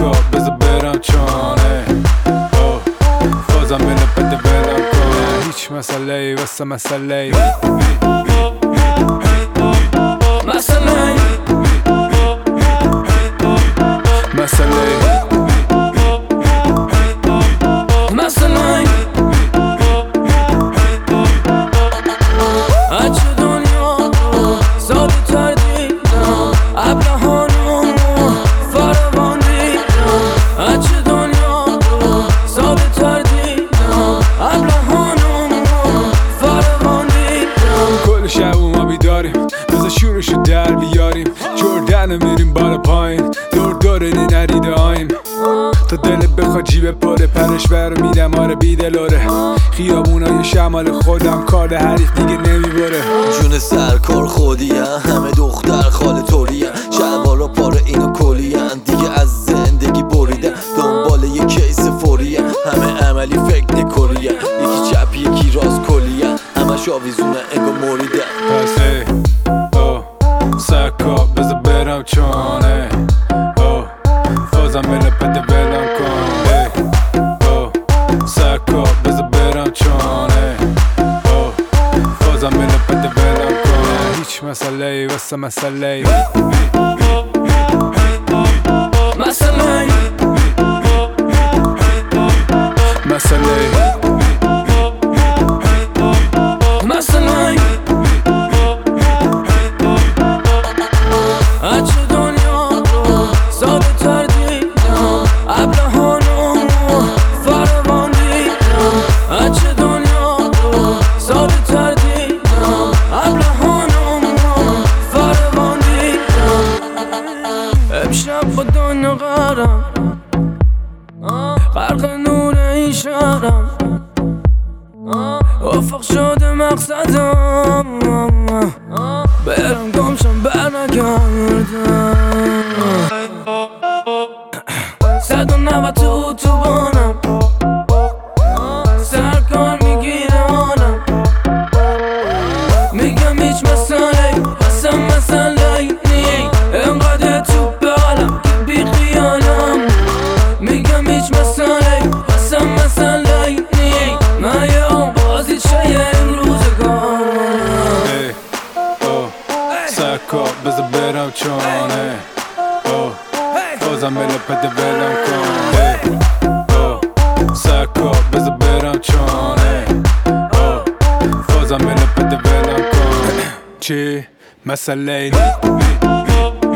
سکا بذار برم چانه فازم بینه بده برم کنه هیچ مسئله ای واسه مسئله ای شورشو در بیاریم جردن میریم بالا پایین دور دوره نریده آیم تا دلت بخواد جیب پره پرش برو میدم آره بیدلاره خیابونای شمال خودم کار حریف دیگه نمیبره جون سرکار خودیم همه دختر خاله طوریم شلوارا پاره اینا کلیم دیگه از زندگی بریدن دنبال یه کیس فوریم همه عملی فکر دکوریم یکی چپ یکی راست کلیم همش آویزونه انگار مریدن سکا بذار برم چانه فازم بینه بده برم کنه سکا بذار برم چانه فازم بینه بده برم کنه هیچ مسئله ای واسه مسئله ای امشب با دنیا قرم غرق نور این شهرم افق شده مقصدم برم گمشم برنگردم 190 تو بانم سرکار میگیره آنم میگم هیچ مسئله اصلا مسئله نی انقدر تو بالم که بی خیالم میگم هیچ مسئله اصلا مسئله نی من یه بازی چه امروزگار سکا بذار برم چانه فازم بینه بده برم کنه سکا بذار برم چانه فازم بینه بده برم کنه چی مسئله نی